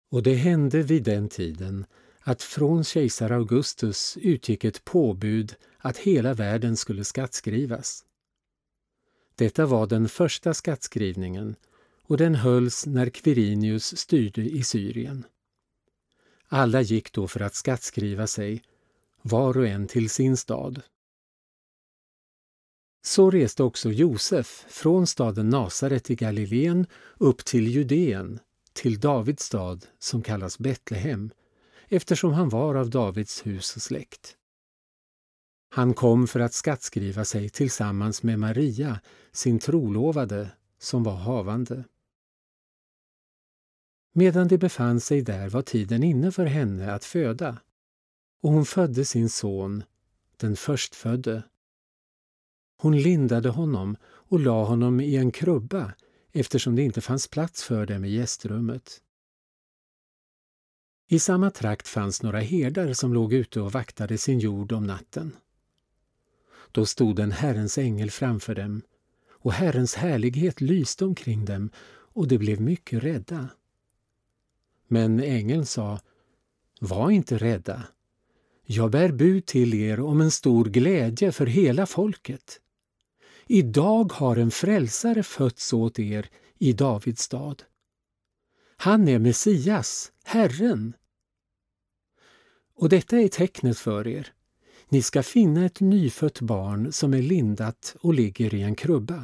Och det hände vid den tiden att från kejsar Augustus utgick ett påbud att hela världen skulle skattskrivas. Detta var den första skattskrivningen och den hölls när Quirinius styrde i Syrien. Alla gick då för att skattskriva sig, var och en till sin stad. Så reste också Josef från staden Nasaret i Galileen upp till Judeen, till Davids stad som kallas Betlehem, eftersom han var av Davids hus och släkt. Han kom för att skattskriva sig tillsammans med Maria, sin trolovade, som var havande. Medan de befann sig där var tiden inne för henne att föda, och hon födde sin son, den förstfödde. Hon lindade honom och la honom i en krubba, eftersom det inte fanns plats för dem i gästrummet. I samma trakt fanns några herdar som låg ute och vaktade sin jord om natten. Då stod en Herrens ängel framför dem, och Herrens härlighet lyste omkring dem, och de blev mycket rädda. Men ängeln sa: var inte rädda. Jag bär bud till er om en stor glädje för hela folket. Idag har en frälsare fötts åt er i Davids stad. Han är Messias, Herren. Och detta är tecknet för er. Ni ska finna ett nyfött barn som är lindat och ligger i en krubba.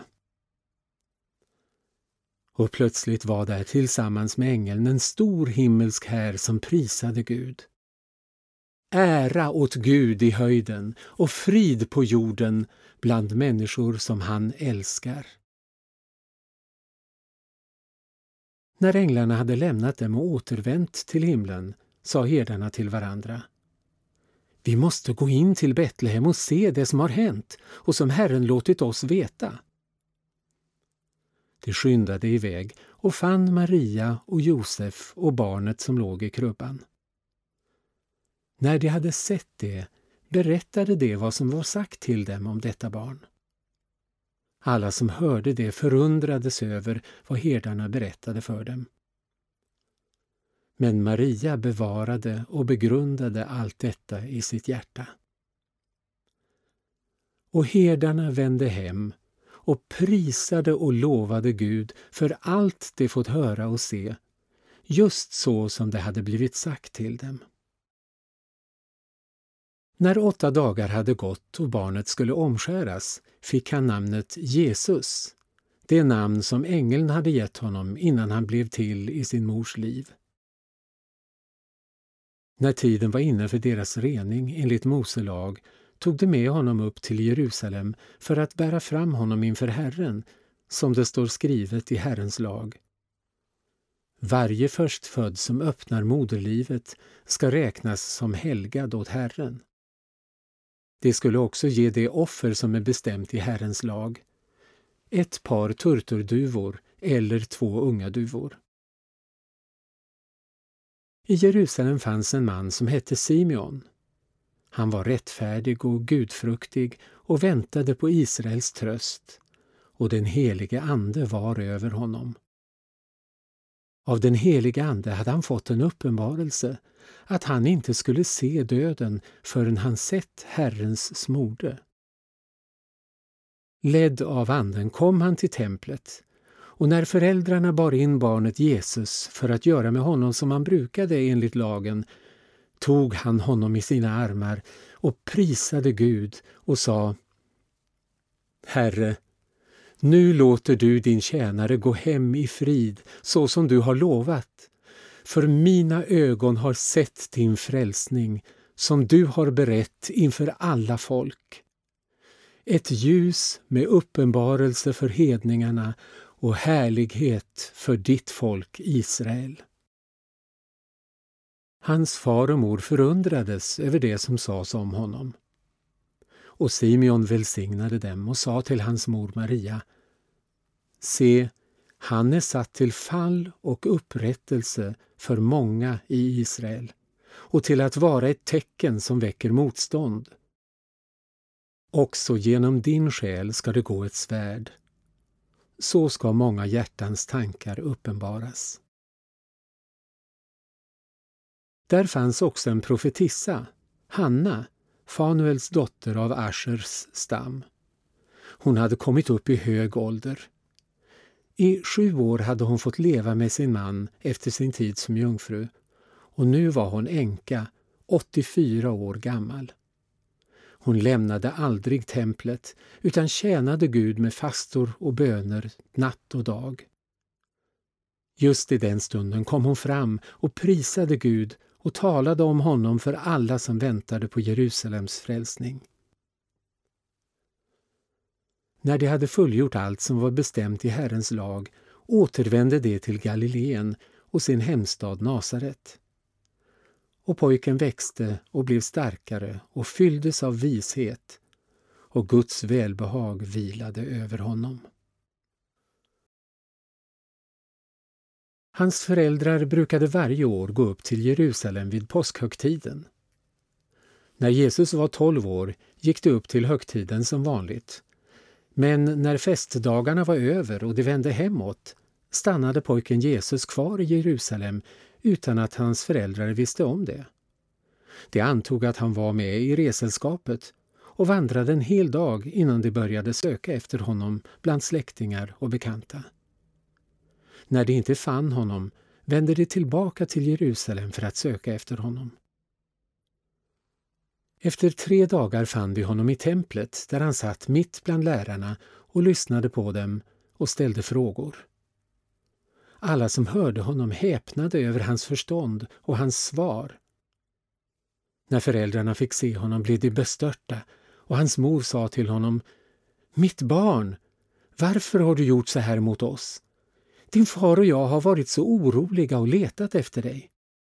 Och plötsligt var där tillsammans med ängeln en stor himmelsk här som prisade Gud. Ära åt Gud i höjden och frid på jorden bland människor som han älskar. När änglarna hade lämnat dem och återvänt till himlen sa herdarna till varandra: vi måste gå in till Betlehem och se det som har hänt och som Herren låtit oss veta. De skyndade iväg och fann Maria och Josef och barnet som låg i krubban. När de hade sett det berättade de vad som var sagt till dem om detta barn. Alla som hörde det förundrades över vad herdarna berättade för dem. Men Maria bevarade och begrundade allt detta i sitt hjärta. Och herdarna vände hem och prisade och lovade Gud för allt de fått höra och se, just så som det hade blivit sagt till dem. När 8 dagar hade gått och barnet skulle omskäras fick han namnet Jesus, det namn som ängeln hade gett honom innan han blev till i sin mors liv. När tiden var inne för deras rening enligt Mose lag tog de med honom upp till Jerusalem för att bära fram honom inför Herren, som det står skrivet i Herrens lag. Varje förstfödd som öppnar moderlivet ska räknas som helgad åt Herren. Det skulle också ge det offer som är bestämt i Herrens lag: ett par turturduvor eller 2 unga duvor. I Jerusalem fanns en man som hette Simeon. Han var rättfärdig och gudfruktig och väntade på Israels tröst, och den helige ande var över honom. Av den helige ande hade han fått en uppenbarelse att han inte skulle se döden förrän han sett Herrens smorde. Ledd av anden kom han till templet, och när föräldrarna bar in barnet Jesus för att göra med honom som han brukade enligt lagen, tog han honom i sina armar och prisade Gud och sa: Herre, nu låter du din tjänare gå hem i frid så som du har lovat, för mina ögon har sett din frälsning som du har berett inför alla folk. Ett ljus med uppenbarelse för hedningarna och härlighet för ditt folk Israel. Hans far och mor förundrades över det som sades om honom. Och Simeon välsignade dem och sa till hans mor Maria: se, han är satt till fall och upprättelse för många i Israel och till att vara ett tecken som väcker motstånd. Också genom din själ ska det gå ett svärd. Så ska många hjärtans tankar uppenbaras. Där fanns också en profetissa, Hanna, Fanuels dotter av Aschers stam. Hon hade kommit upp i hög ålder. I 7 år hade hon fått leva med sin man efter sin tid som jungfru, och nu var hon änka, 84 år gammal. Hon lämnade aldrig templet utan tjänade Gud med fastor och böner natt och dag. Just i den stunden kom hon fram och prisade Gud och talade om honom för alla som väntade på Jerusalems frälsning. När de hade fullgjort allt som var bestämt i Herrens lag återvände de till Galileen och sin hemstad Nasaret. Och pojken växte och blev starkare och fylldes av vishet, och Guds välbehag vilade över honom. Hans föräldrar brukade varje år gå upp till Jerusalem vid påskhögtiden. När Jesus var 12 år gick de upp till högtiden som vanligt. Men när festdagarna var över och de vände hemåt stannade pojken Jesus kvar i Jerusalem utan att hans föräldrar visste om det. De antog att han var med i reselskapet och vandrade en hel dag innan de började söka efter honom bland släktingar och bekanta. När de inte fann honom vände de tillbaka till Jerusalem för att söka efter honom. Efter 3 dagar fann de honom i templet där han satt mitt bland lärarna och lyssnade på dem och ställde frågor. Alla som hörde honom häpnade över hans förstånd och hans svar. När föräldrarna fick se honom blev de bestörta, och hans mor sa till honom: "Mitt barn, varför har du gjort så här mot oss? Din far och jag har varit så oroliga och letat efter dig."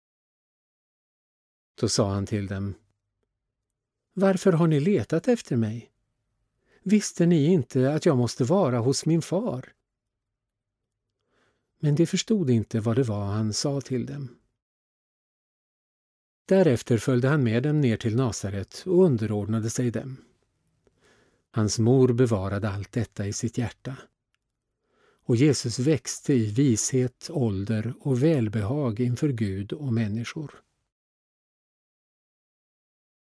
Då sa han till dem: "Varför har ni letat efter mig? Visste ni inte att jag måste vara hos min far?" Men de förstod inte vad det var han sa till dem. Därefter följde han med dem ner till Nasaret och underordnade sig dem. Hans mor bevarade allt detta i sitt hjärta. Och Jesus växte i vishet, ålder och välbehag inför Gud och människor.